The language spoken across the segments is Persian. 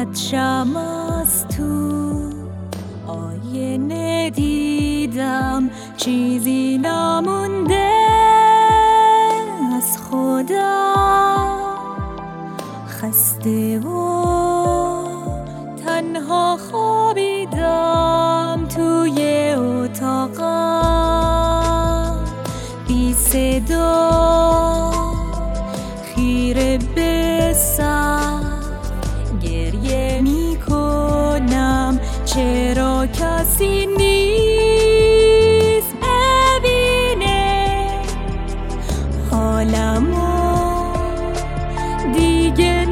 فقط شمع از تو آینه دیدم، چیزی نمونده از خودم. خسته و تنها خوابیدم توی اتاقم، بی صدا خیره به سقف گریه می کنم. چرا کسی نیست ببینه حالمو؟ دیگه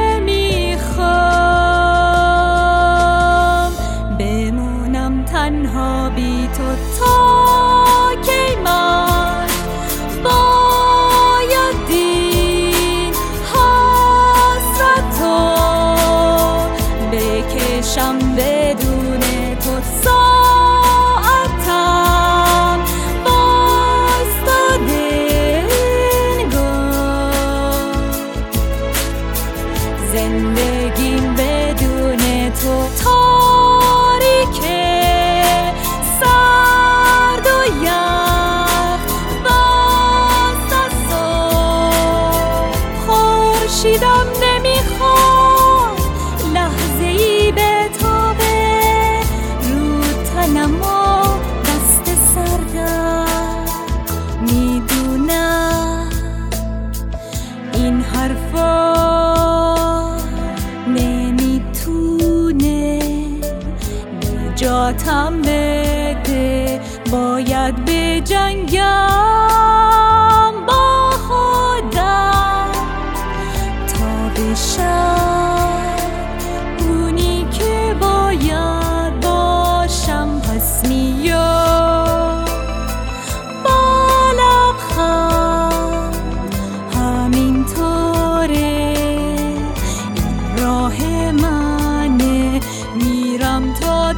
نمیخوام بمونم تنها بی تو. تا کی من باید این حسرتو بکشم بدون تو؟ ساعتم بایستاده انگار، زندگیم بدون تو تاریکه، سرد و یخ بست از صبح. خورشیدم نمیخواد لحظه‌ای بتابه رو تنم و دست سردم. میدونم این حرفا نمیتونه نجاتم بده، باید بجنگم با خودم تا بشم اونی که باید باشم. پس میاد با لبخند همینطوره، این راه منه، میرم تا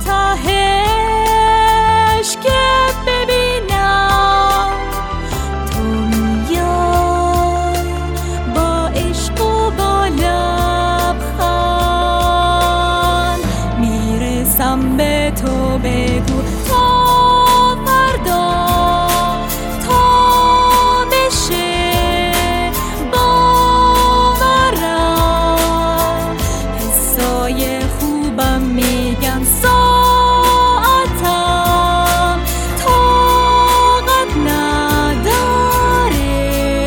تهش که ببینم تو میای با عشق و با لبخند. میرسم به تو، بگو تا فردا، تا بشه باورم. حسای خوبم میگن ساعتم طاقت نداره.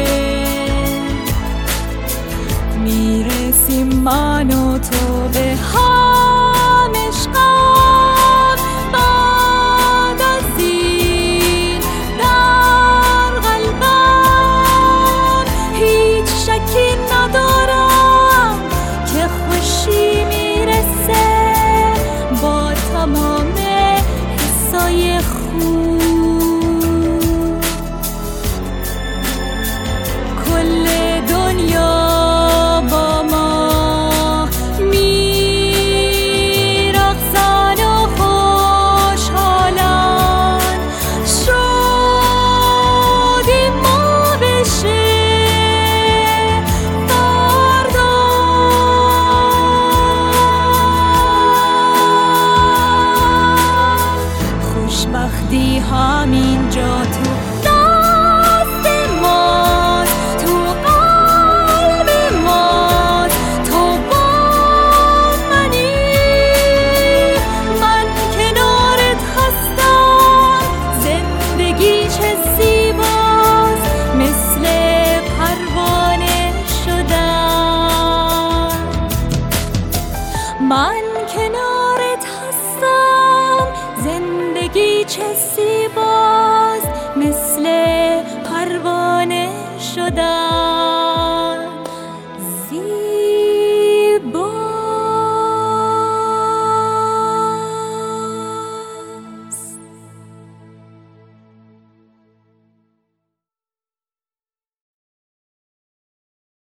میرسیم من و تو به هم عشقم. بعد از این در قلبم هیچ شکی ندارم که خوشی میرسه با تمام حسای خوب. کل دنیا با ما میرقصن و خوشحالن، شادی ما بشه فردا. خوشبختی همینجا تو دست ماست، تو قلب ماست. تو با منی، من کنارت هستم. زندگی چه زیباست، مثل پروانه شدم. من کنارت هستم، زندگی چه زیباست، مثل پروانه شدم.